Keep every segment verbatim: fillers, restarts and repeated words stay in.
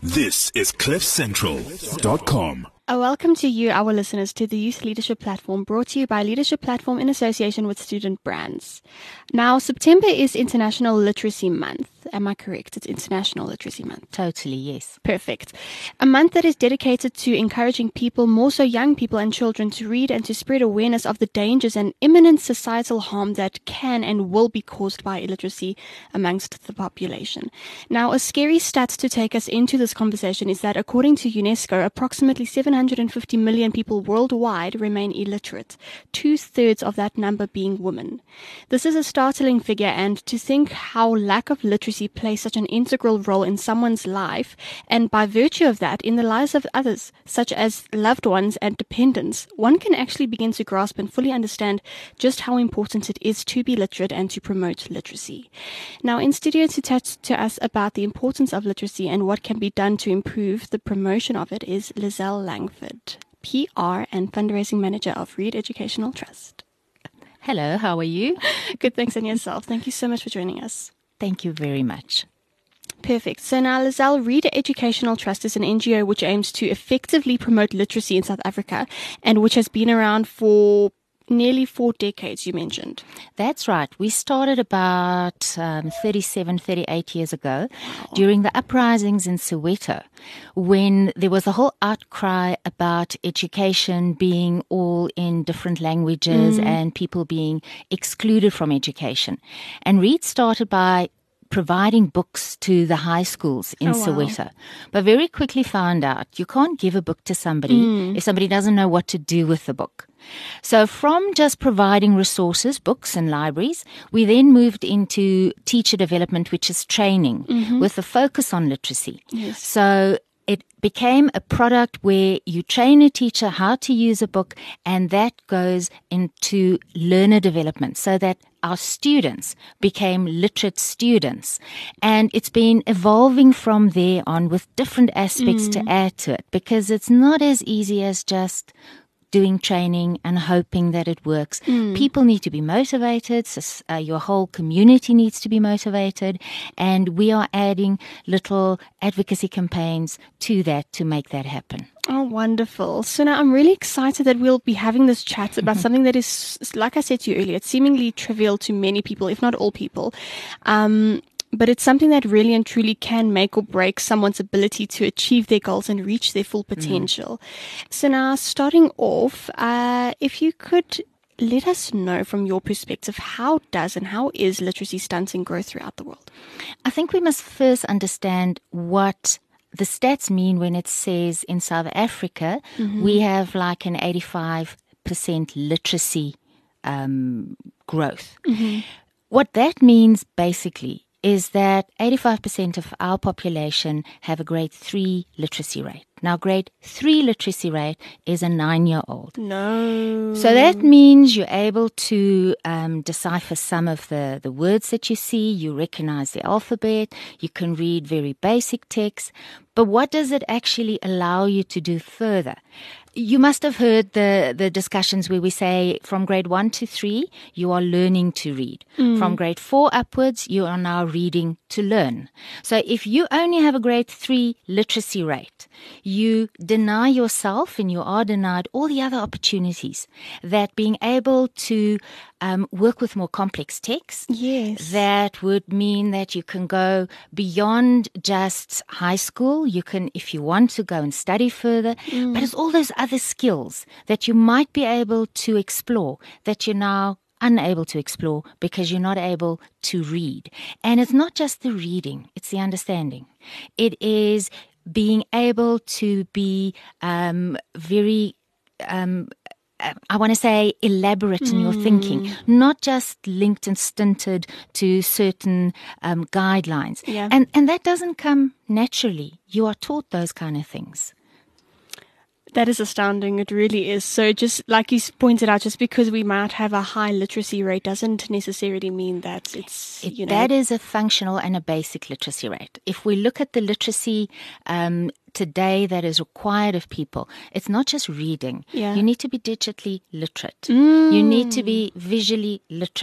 This is cliff central dot com. A welcome to you, our listeners, to the Youth Leadership Platform, brought to you by Leadership Platform in association with Student Brands. Now, September is International Literacy Month. Am I correct? It's International Literacy Month. Totally, yes. Perfect. A month that is dedicated to encouraging people, more so young people and children, to read and to spread awareness of the dangers and imminent societal harm that can and will be caused by illiteracy amongst the population. Now, a scary stat to take us into this conversation is that according to UNESCO, approximately seven hundred fifty million people worldwide remain illiterate, two-thirds of that number being women. This is a startling figure, and to think how lack of literacy plays such an integral role in someone's life, and by virtue of that, in the lives of others, such as loved ones and dependents, one can actually begin to grasp and fully understand just how important it is to be literate and to promote literacy. Now, in studio to chat to us about the importance of literacy and what can be done to improve the promotion of it is Lizelle Langford, P R and Fundraising Manager of Reed Educational Trust. Hello, how are you? Good, thanks, and yourself. Thank you so much for joining us. Thank you very much. Perfect. So now, Lizelle, Reed Educational Trust is an N G O which aims to effectively promote literacy in South Africa and which has been around for nearly four decades, you mentioned. That's right. We started about um, thirty-seven, thirty-eight years ago during the uprisings in Soweto, when there was a whole outcry about education being all in different languages mm. and people being excluded from education. And Reed started by providing books to the high schools in oh, Soweto, wow. but very quickly found out you can't give a book to somebody mm. if somebody doesn't know what to do with the book. So from just providing resources, books and libraries, we then moved into teacher development, which is training mm-hmm. with a focus on literacy. Yes. So it became a product where you train a teacher how to use a book, and that goes into learner development so that our students became literate students. And it's been evolving from there on with different aspects mm. to add to it, because it's not as easy as just doing training and hoping that it works. Mm. People need to be motivated. So, uh, your whole community needs to be motivated. And we are adding little advocacy campaigns to that to make that happen. Oh, wonderful. So now I'm really excited that we'll be having this chat about something that is, like I said to you earlier, it's seemingly trivial to many people, if not all people. Um, But it's something that really and truly can make or break someone's ability to achieve their goals and reach their full potential. Mm. So now, starting off, uh, if you could let us know from your perspective, how does and how is literacy stunting growth throughout the world? I think we must first understand what the stats mean when it says in South Africa, mm-hmm. we have like an eighty-five percent literacy um, growth. Mm-hmm. What that means basically is that eighty-five percent of our population have a grade three literacy rate. Now, grade three literacy rate is a nine-year-old. No. So that means you're able to um, decipher some of the, the words that you see. You recognize the alphabet. You can read very basic text. But what does it actually allow you to do further? You must have heard the, the discussions where we say from grade one to three, you are learning to read. Mm. From grade four upwards, you are now reading to learn. So if you only have a grade three literacy rate, you deny yourself and you are denied all the other opportunities that being able to um, work with more complex texts. Yes. That would mean that you can go beyond just high school. You can, if you want to go and study further, mm. but it's all those other skills that you might be able to explore that you're now unable to explore because you're not able to read. And it's not just the reading, it's the understanding. It is being able to be um, very, um, I want to say, elaborate in mm. your thinking, not just linked and stinted to certain um, guidelines. Yeah. And, and that doesn't come naturally. You are taught those kind of things. That is astounding. It really is. So just like you pointed out, just because we might have a high literacy rate doesn't necessarily mean that it's, it, you know. That is a functional and a basic literacy rate. If we look at the literacy um, today that is required of people, it's not just reading. Yeah. You need to be digitally literate. Mm. You need to be visually literate.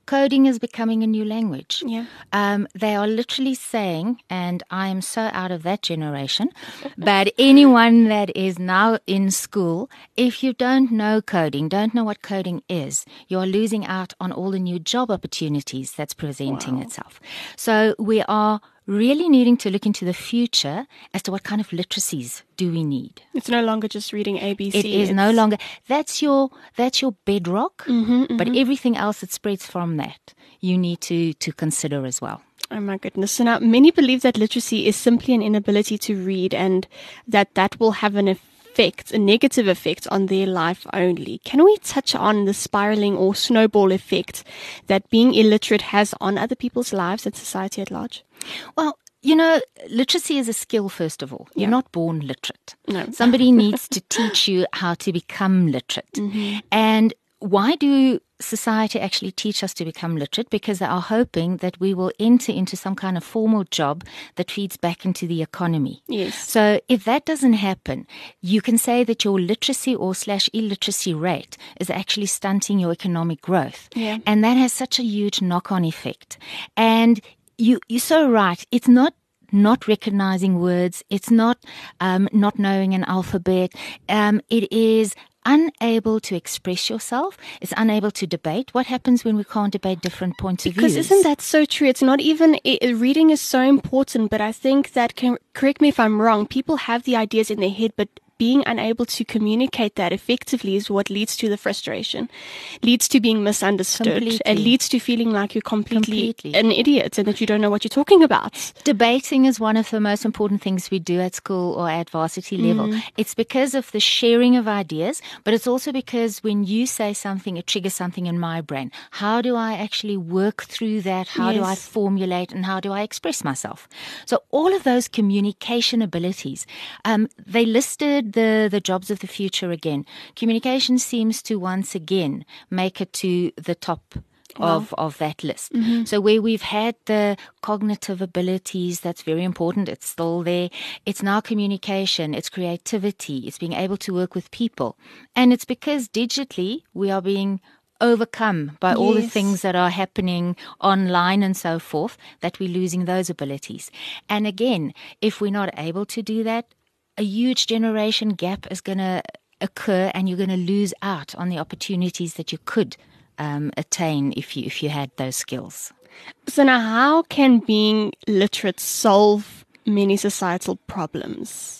coding is becoming a new language. Yeah. Um, they are literally saying, and I am so out of that generation, but anyone that is now in school, if you don't know coding, don't know what coding is, you are losing out on all the new job opportunities that's presenting Wow. itself. So we are really needing to look into the future as to what kind of literacies do we need. It's no longer just reading A B C. It is it's... no longer, that's your that's your bedrock, mm-hmm, mm-hmm. but everything else that spreads from that, you need to, to consider as well. Oh my goodness. So now many believe that literacy is simply an inability to read and that that will have an effect, a negative effect on their life only. Can we touch on the spiraling or snowball effect that being illiterate has on other people's lives and society at large? Well, you know, literacy is a skill, first of all. You're Yeah. not born literate. No. Somebody needs to teach you how to become literate. Mm-hmm. And why do society actually teach us to become literate? Because they are hoping that we will enter into some kind of formal job that feeds back into the economy. Yes. So if that doesn't happen, you can say that your literacy or slash illiteracy rate is actually stunting your economic growth. Yeah. And that has such a huge knock-on effect. And you, you're so right. It's not not recognizing words. It's not um, not knowing an alphabet. Um, it is unable to express yourself. It's unable to debate. What happens when we can't debate different points of view? Because isn't that so true? It's not even, it, reading is so important, but I think that, can, correct me if I'm wrong, people have the ideas in their head, but being unable to communicate that effectively is what leads to the frustration, leads to being misunderstood, Completely. and leads to feeling like you're completely, Completely. an idiot and that you don't know what you're talking about. Debating is one of the most important things we do at school or at varsity level. Mm. It's because of the sharing of ideas, but it's also because when you say something, it triggers something in my brain. How do I actually work through that? How do I Yes. formulate and how do I express myself? So all of those communication abilities, um, they listed the, the jobs of the future again. Communication seems to once again make it to the top of, of that list. Mm-hmm. So where we've had the cognitive abilities, that's very important. It's still there. It's now communication. It's creativity. It's being able to work with people. And it's because digitally we are being overcome by all the Yes. things that are happening online and so forth, that we're losing those abilities. And again, if we're not able to do that, a huge generation gap is going to occur and you're going to lose out on the opportunities that you could um, attain if you if you had those skills. So now how can being literate solve many societal problems?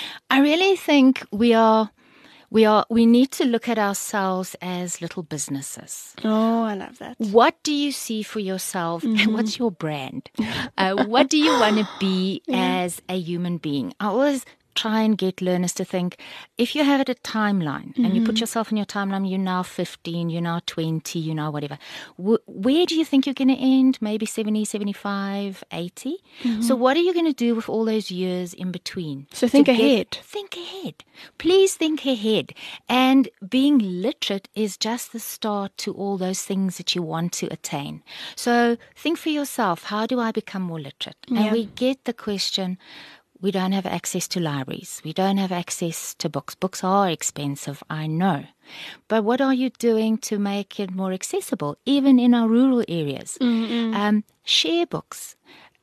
I really think we are we are we need to look at ourselves as little businesses. Oh, I love that. What do you see for yourself? Mm-hmm. What's your brand? Uh, what do you want to be Yeah. as a human being? I always try and get learners to think, if you have it a timeline and Mm-hmm. you put yourself in your timeline, you're now fifteen, you're now twenty, you're now whatever. Wh- where do you think you're going to end? Maybe seventy, seventy-five, eighty? Mm-hmm. So what are you going to do with all those years in between? So think To get- ahead. Think ahead. Please think ahead. And being literate is just the start to all those things that you want to attain. So think for yourself, how do I become more literate? And Yeah. we get the question, we don't have access to libraries. We don't have access to books. Books are expensive, I know. But what are you doing to make it more accessible, even in our rural areas? Um, share books.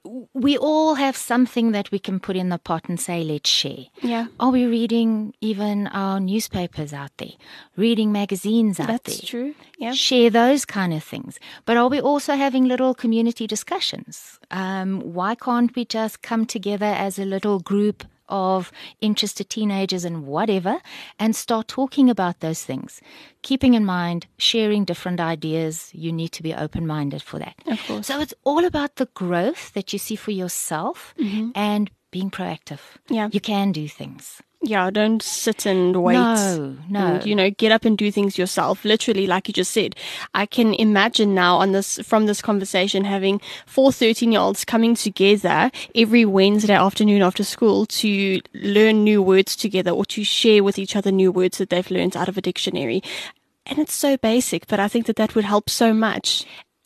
We all have something that we can put in the pot and say, let's share. Yeah. Are we reading even our newspapers out there? Reading magazines out That's there? true. Yeah. Share those kind of things. But are we also having little community discussions? Um, why can't we just come together as a little group of interested teenagers and whatever and start talking about those things? Keeping in mind, sharing different ideas, you need to be open-minded for that. Of course. So it's all about the growth that you see for yourself and being proactive. Yeah. You can do things. Yeah, don't sit and wait. No, no. And, you know, get up and do things yourself. Literally, like you just said. I can imagine now on this, from this conversation, having four thirteen-year-olds coming together every Wednesday afternoon after school to learn new words together or to share with each other new words that they've learned out of a dictionary. And it's so basic, but I think that that would help so much.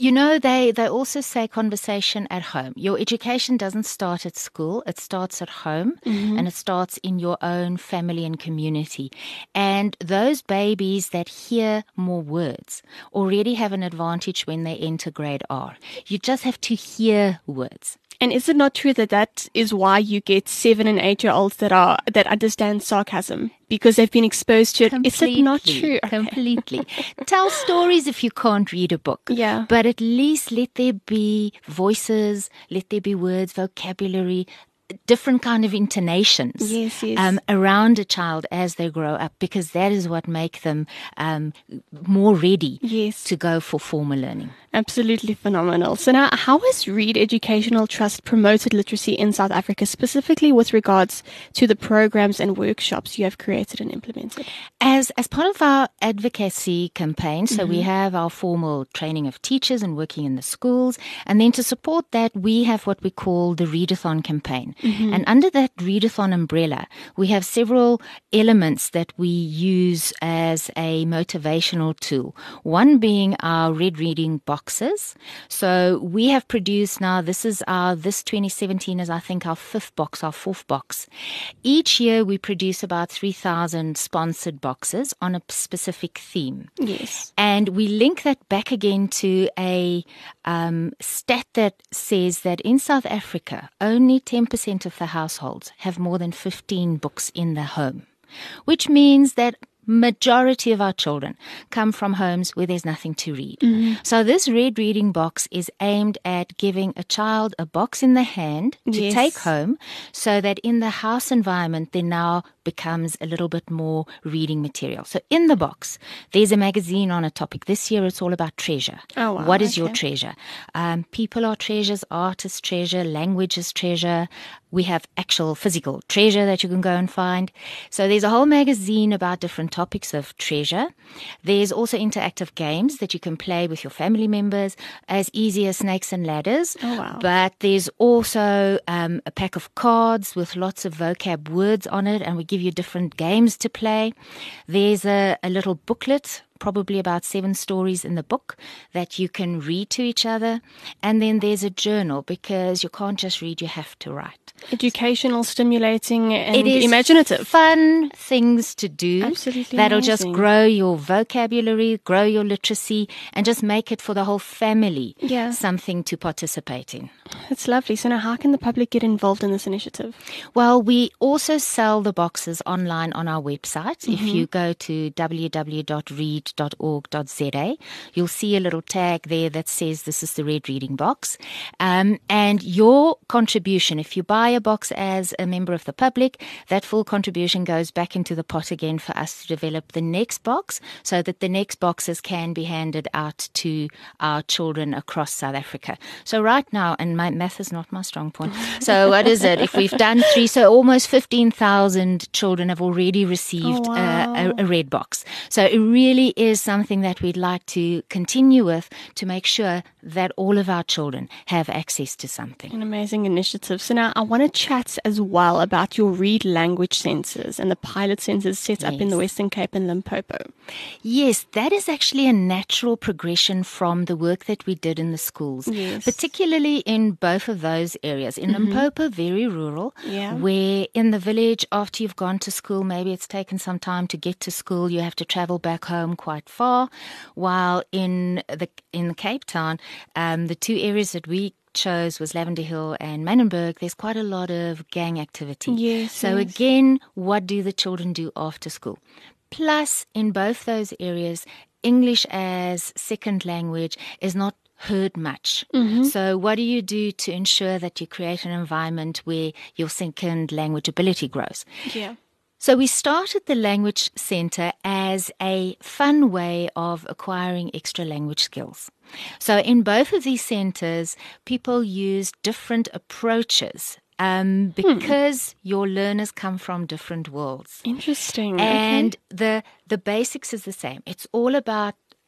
You know, they, they also say conversation at home. Your education doesn't start at school. It starts at home, mm-hmm. and it starts in your own family and community. And those babies that hear more words already have an advantage when they enter grade R. You just have to hear words. And is it not true that that is why you get seven and eight year olds that are that understand sarcasm because they've been exposed to it? Completely, is it not true? Okay. Completely. Tell stories if you can't read a book. Yeah. But at least let there be voices, let there be words, vocabulary, different kind of intonations yes, yes. Um, around a child as they grow up, because that is what make them um, more ready yes. to go for formal learning. Absolutely phenomenal. So now, how has Read Educational Trust promoted literacy in South Africa, specifically with regards to the programs and workshops you have created and implemented? As as part of our advocacy campaign, so mm-hmm. we have our formal training of teachers and working in the schools, and then to support that, we have what we call the Readathon campaign. Mm-hmm. And under that Readathon umbrella, we have several elements that we use as a motivational tool. One being our Red Reading box. Boxes. So we have produced now, this is our, this twenty seventeen is I think our fifth box, our fourth box. Each year we produce about three thousand sponsored boxes on a specific theme. Yes. And we link that back again to a um, stat that says that in South Africa, only ten percent of the households have more than fifteen books in their home, which means that majority of our children come from homes where there's nothing to read. Mm-hmm. So this Red Reading box is aimed at giving a child a box in the hand to yes. take home, so that in the house environment there now becomes a little bit more reading material. So in the box, there's a magazine on a topic. This year it's all about treasure. Oh, wow. What is okay. your treasure? Um, people are treasures, artists treasure, language is treasure. We have actual physical treasure that you can go and find. So there's a whole magazine about different topics of treasure. There's also interactive games that you can play with your family members, as easy as snakes and ladders. Oh, wow. But there's also um, a pack of cards with lots of vocab words on it, and we give you different games to play. There's a, a little booklet, probably about seven stories in the book that you can read to each other. And then there's a journal, because you can't just read, you have to write. Educational, stimulating, and it is imaginative. Fun things to do. Absolutely that'll amazing. Just grow your vocabulary, grow your literacy, and just make it for the whole family yeah. something to participate in. That's lovely. So now how can the public get involved in this initiative? Well, we also sell the boxes online on our website. Mm-hmm. If you go to w w w dot read dot org dot z a, you'll see a little tag there that says this is the Red Reading box. Um, and your contribution, if you buy a box as a member of the public, that full contribution goes back into the pot again for us to develop the next box, so that the next boxes can be handed out to our children across South Africa. So right now, and my math is not my strong point, so what is it? If we've done three, so almost fifteen thousand children have already received oh, wow. a, a, a red box. So it really is something that we'd like to continue with, to make sure that all of our children have access to something. An amazing initiative. So now I want to chat as well about your Read language centres and the pilot centres set yes. up in the Western Cape and Limpopo. Yes, that is actually a natural progression from the work that we did in the schools, yes. particularly in both of those areas. In mm-hmm. Limpopo, very rural, yeah. where in the village, after you've gone to school, maybe it's taken some time to get to school, you have to travel back home quite far, while in the in Cape Town, um, the two areas that we chose was Lavender Hill and Manenberg. There's quite a lot of gang activity. Yes, so yes. again, what do the children do after school? Plus, in both those areas, English as second language is not heard much. Mm-hmm. So what do you do to ensure that you create an environment where your second language ability grows? Yeah. So we started the Language Centre as a fun way of acquiring extra language skills. So in both of these centres, people use different approaches um, because hmm. your learners come from different worlds. Interesting. And okay. the the basics is the same. It's all about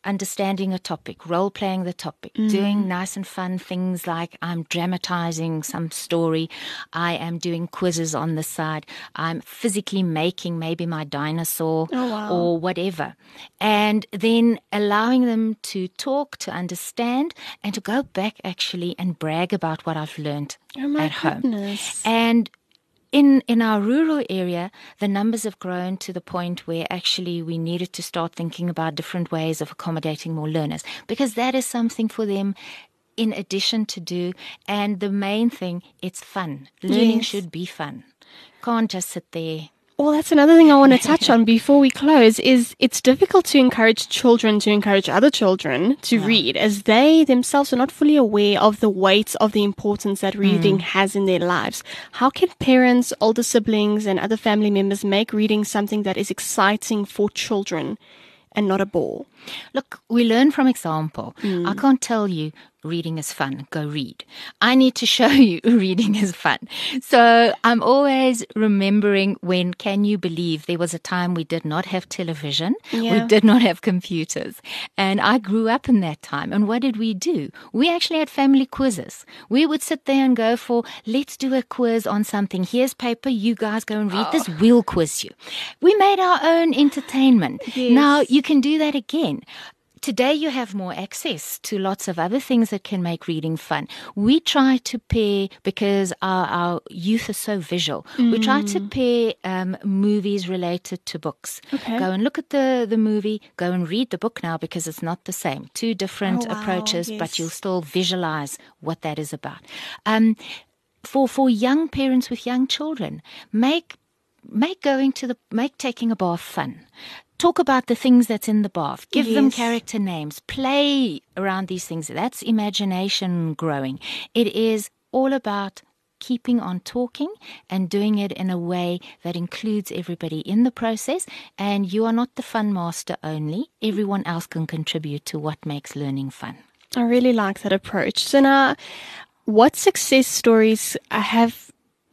understanding a topic, role-playing the topic, mm. doing nice and fun things like I'm dramatizing some story, I am doing quizzes on the side, I'm physically making maybe my dinosaur oh, wow. or whatever. And then allowing them to talk, to understand, and to go back actually and brag about what I've learned oh, my at goodness. home. And In in our rural area, the numbers have grown to the point where actually we needed to start thinking about different ways of accommodating more learners, because that is something for them in addition to do. And the main thing, it's fun. Learning yes. should be fun. Can't just sit there. Well, that's another thing I want to touch on before we close is it's difficult to encourage children to encourage other children to yeah. read, as they themselves are not fully aware of the weight of the importance that reading mm. has in their lives. How can parents, older siblings, and other family members make reading something that is exciting for children and not a bore? Look, we learn from example. Mm. I can't tell you reading is fun, go read. I need to show you reading is fun. So I'm always remembering when, can you believe, there was a time we did not have television, yeah. we did not have computers. And I grew up in that time. And what did we do? We actually had family quizzes. We would sit there and go for, let's do a quiz on something. Here's paper, you guys go and read oh. this, we'll quiz you. We made our own entertainment. Yes. Now you can do that again. Today you have more access to lots of other things that can make reading fun. We try to pair, because our, our youth is so visual, mm. we try to pair um, movies related to books. Okay. Go and look at the, the movie, go and read the book now, because it's not the same. Two different oh, wow. approaches, yes. but you'll still visualize what that is about. Um, for, for young parents with young children, make make going to the, make taking a bath fun. Talk about the things that's in the bath. Give yes. them character names. Play around these things. That's imagination growing. It is all about keeping on talking and doing it in a way that includes everybody in the process. And you are not the fun master only. Everyone else can contribute to what makes learning fun. I really like that approach. So now, what success stories have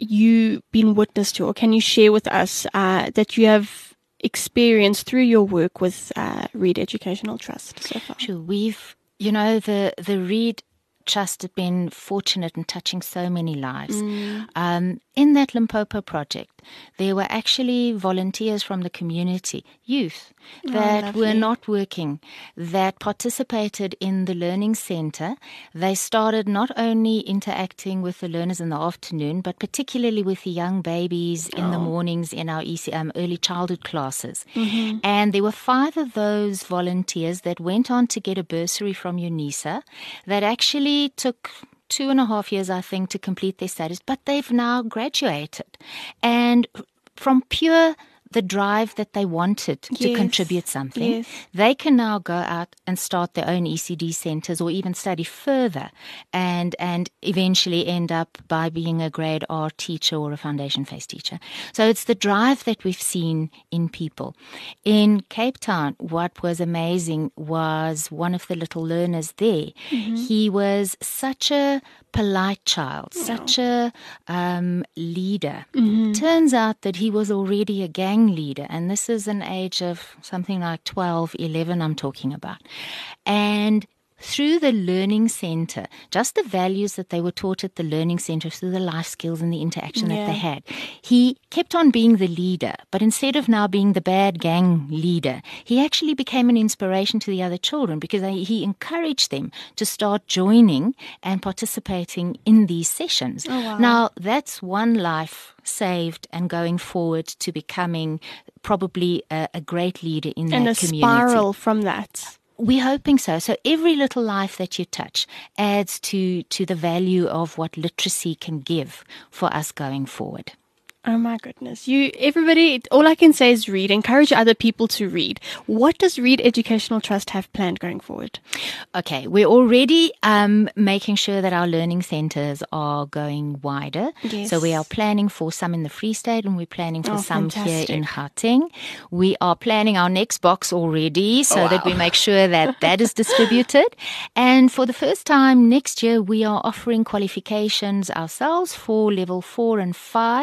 you been witness to, or can you share with us uh, that you have experience through your work with uh, Read Educational Trust so far? Sure, we've, you know, the, the Read Trust has been fortunate in touching so many lives. Mm. Um, in that Limpopo project, there were actually volunteers from the community, youth, that oh, were not working, that participated in the learning center. They started not only interacting with the learners in the afternoon, but particularly with the young babies in oh. the mornings in our E C, um, early childhood classes. Mm-hmm. And there were five of those volunteers that went on to get a bursary from UNISA that actually took two and a half years, I think, to complete their studies, but they've now graduated. And from pure the drive that they wanted to yes. contribute something, yes. they can now go out and start their own E C D centers or even study further and and eventually end up by being a grade R teacher or a foundation phase teacher. So it's the drive that we've seen in people. In Cape Town, what was amazing was one of the little learners there. Mm-hmm. He was such a polite child, wow. such a um, leader. Mm-hmm. Turns out that he was already a gang leader, and this is an age of something like twelve, eleven I'm talking about. And through the learning center, just the values that they were taught at the learning center, through the life skills and the interaction yeah. that they had, he kept on being the leader. But instead of now being the bad gang leader, he actually became an inspiration to the other children, because he encouraged them to start joining and participating in these sessions. Oh, wow. Now, that's one life saved and going forward to becoming probably a, a great leader in and that a community. Spiral from that. We're hoping so. So every little life that you touch adds to, to the value of what literacy can give for us going forward. Oh my goodness. You, everybody, all I can say is read. Encourage other people to read. What does Read Educational Trust have planned going forward? Okay, we're already um, making sure that our learning centers are going wider. Yes. So we are planning for some in the Free State, and we're planning for oh, some fantastic. here in Gauteng. We are planning our next box already, so oh, wow. that we make sure that that is distributed. And for the first time next year, we are offering qualifications ourselves for level four and five E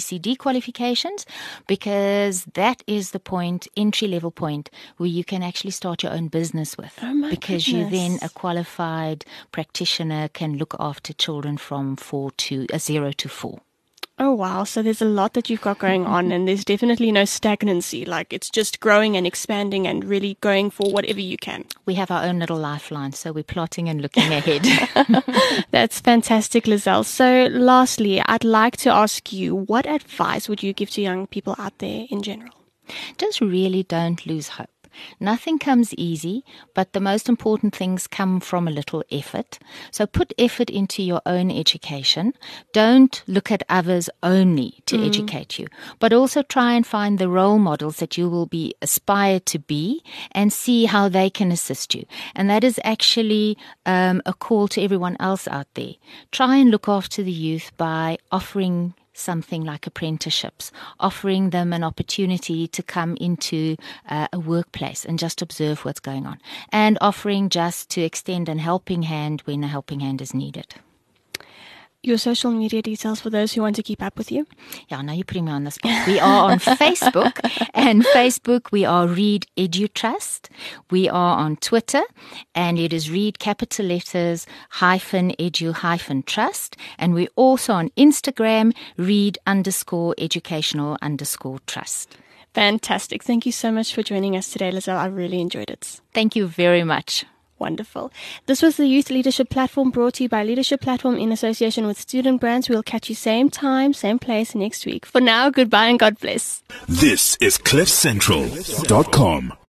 C D qualifications, because that is the point, entry level point, where you can actually start your own business with. Oh my because goodness. you then, a qualified practitioner, can look after children from four to uh, zero to four. Oh, wow. So there's a lot that you've got going on, and there's definitely no stagnancy. Like, it's just growing and expanding and really going for whatever you can. We have our own little lifeline, so we're plotting and looking ahead. That's fantastic, Lizelle. So lastly, I'd like to ask you, what advice would you give to young people out there in general? Just really don't lose hope. Nothing comes easy, but the most important things come from a little effort. So put effort into your own education. Don't look at others only to mm. educate you, but also try and find the role models that you will be aspired to be and see how they can assist you. And that is actually um, a call to everyone else out there. Try and look after the youth by offering something like apprenticeships, offering them an opportunity to come into uh, a workplace and just observe what's going on, and offering just to extend a helping hand when a helping hand is needed. Your social media details for those who want to keep up with you? Yeah, now you're putting me on the spot. We are on Facebook, and Facebook we are Read EduTrust. We are on Twitter, and it is Read capital letters hyphen edu hyphen trust. And we're also on Instagram, Read underscore educational underscore trust. Fantastic. Thank you so much for joining us today, Lizelle. I really enjoyed it. Thank you very much. Wonderful. This was the Youth Leadership Platform, brought to you by Leadership Platform in association with Student Brands. We'll catch you same time, same place next week. For now, goodbye and God bless. This is cliff central dot com.